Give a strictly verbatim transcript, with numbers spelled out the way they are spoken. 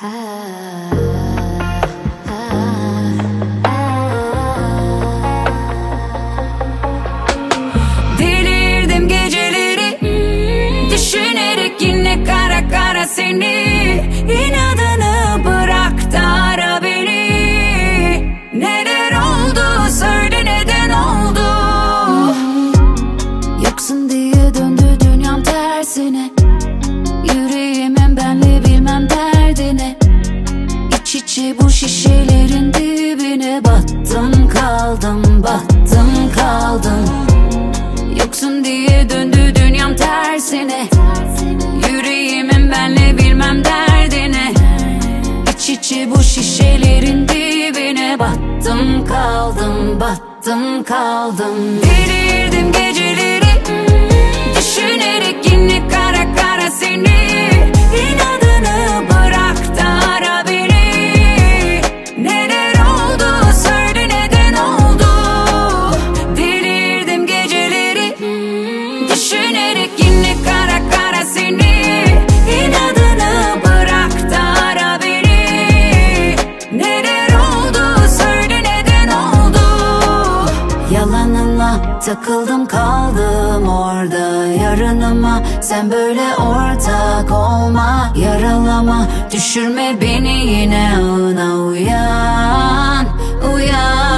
Delirdim geceleri düşünerek yine kara kara seni. İnadını bırak da ara beni. Neler oldu söyle, neden oldu? Yoksun diye döndü dünyam tersine. Yüreğimin benle bilmem derdine. İç içe bu şişelerin dibine battım kaldım, battım kaldım. Yoksun diye döndü dünyam tersine. Yüreğimin benle bilmem derdine. İç içe bu şişelerin dibine battım kaldım, battım kaldım. Delirdim geceleri düşünerek yine kara kara seni. İnadını bırak da ara beni. Neler oldu söyle, neden oldu? Delirdim geceleri düşünerek yine kara kara seni. İnadını bırak da ara beni. Neler oldu söyle, neden oldu? Yalanınla takıldım kaldım orada yarınıma. Sen böyle ortak olma, yaralama, düşürme beni yine. Ona uyan, uyan.